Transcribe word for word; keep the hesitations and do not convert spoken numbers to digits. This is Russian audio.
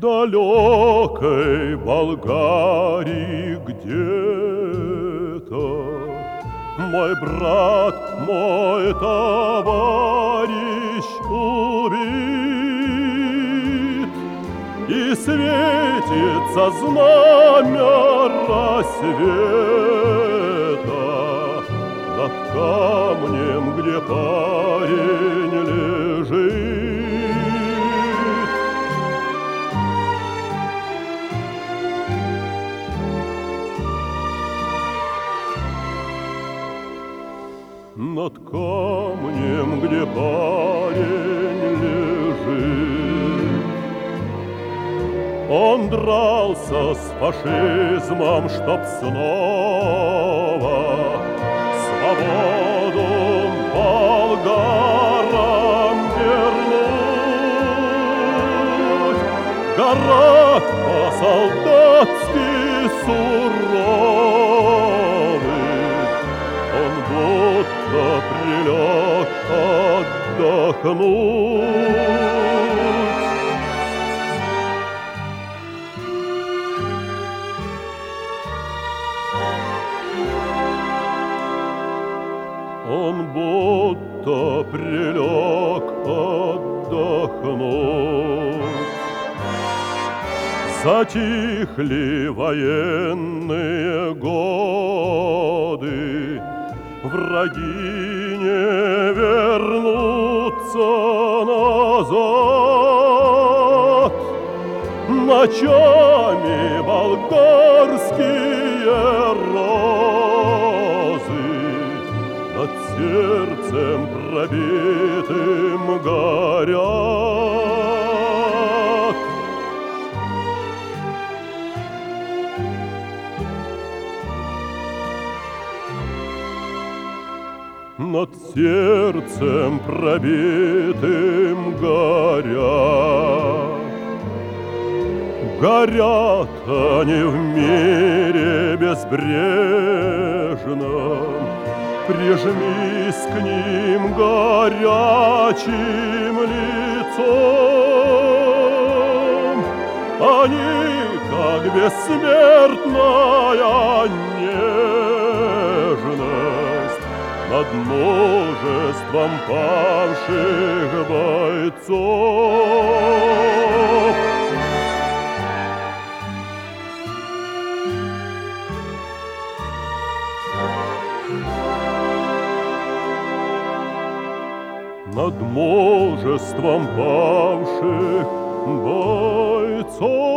далекой Болгарии где-то мой брат, мой товарищ убит, и светится знамя рассвета над камнем, где парень лежит. Над камнем, где парень лежит. Он дрался с фашизмом, чтоб снова свободу болгарам вернуть. Город по-солдатски суровый, он будто прилег отдохнуть. Он будто прилег отдохнуть. Затихли военные годы, враги не вернутся назад. Ночами болгарские розы над сердцем пробитым горят. Над сердцем пробитым горят. Горят они в мире безбрежном. Прижмись к ним горячим лицом. Они, как бессмертная нежность, над множеством павших бойцов. Над множеством павших бойцов.